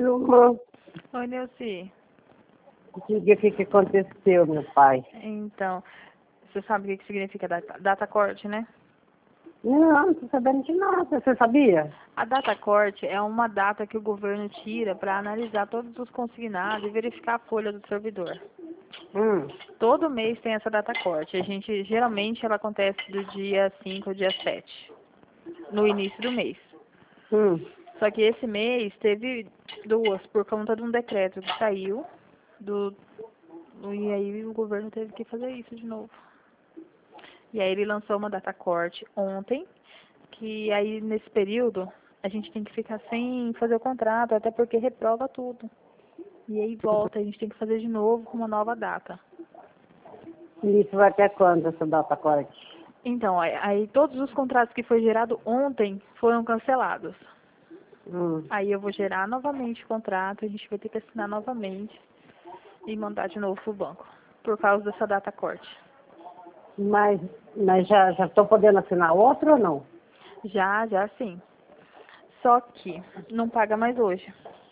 Luma, Oi, Neuci. diga o que aconteceu, meu pai. Então, você sabe o que significa data corte, né? Não tô sabendo de nada. Você sabia? A data corte é uma data que o governo tira para analisar todos os consignados e verificar a folha do servidor. Todo mês tem essa data corte. Geralmente ela acontece do dia 5 ao dia 7, no início do mês. Só que esse mês teve duas, por conta de um decreto que saiu e aí o governo teve que fazer isso de novo. E aí ele lançou uma data corte ontem, que aí nesse período a gente tem que ficar sem fazer o contrato, até porque reprova tudo. E aí volta, a gente tem que fazer de novo com uma nova data. E isso vai até quando, essa data corte? Então, aí todos os contratos que foi gerado ontem foram cancelados. Aí eu vou gerar novamente o contrato, a gente vai ter que assinar novamente e mandar de novo pro banco, por causa dessa data corte. Mas já estou podendo assinar outro ou não? Já sim. Só que não paga mais hoje.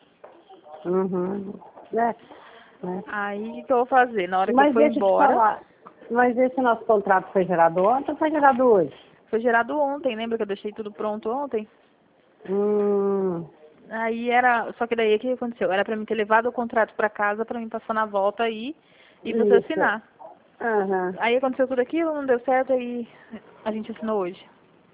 Aí o que eu vou fazer? Na hora que eu for embora. Mas esse nosso contrato foi gerado ontem ou foi gerado hoje? Foi gerado ontem, lembra que eu deixei tudo pronto ontem? Aí só que daí o que aconteceu? Era pra mim ter levado o contrato pra casa pra mim passar na volta aí e você assinar. Aí aconteceu tudo aquilo, não deu certo, aí a gente assinou hoje.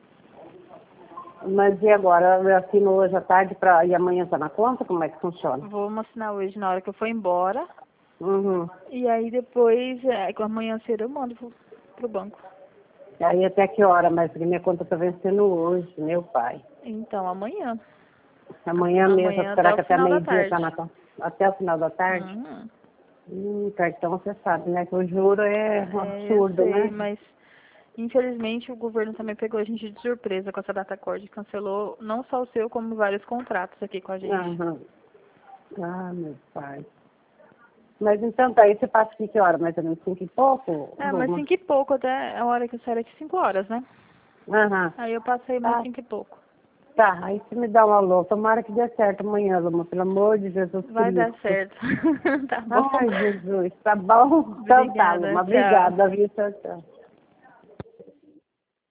Mas e agora? Eu assino hoje à tarde e amanhã está na conta? Como é que funciona? Vamos assinar hoje na hora que eu for embora. E aí depois, amanhã cedo eu mando pro banco. Aí até que hora? Mas porque minha conta está vencendo hoje, meu pai. Então, amanhã. Amanhã mesmo, será que até meio-dia está na conta? Até o final da tarde? Cartão você sabe, né? Que o juro é um absurdo, eu sei, né? mas infelizmente o governo também pegou a gente de surpresa com essa data corte. Cancelou não só o seu, como vários contratos aqui com a gente. Ah, meu pai. Mas então tá, aí você passa aqui que hora? Mais ou menos 5 e pouco? Mas 5 e pouco, até a hora que eu saio aqui, 5 horas, né? Aí eu passei mais 5 e pouco. Tá, aí você me dá um alô. Tomara que dê certo amanhã, Luma, pelo amor de Jesus Cristo. Vai dar certo. Tá bom? Ai, Jesus, tá bom? Então tá, Obrigada, Luma, tchau. obrigada, viu? Tchau, tchau.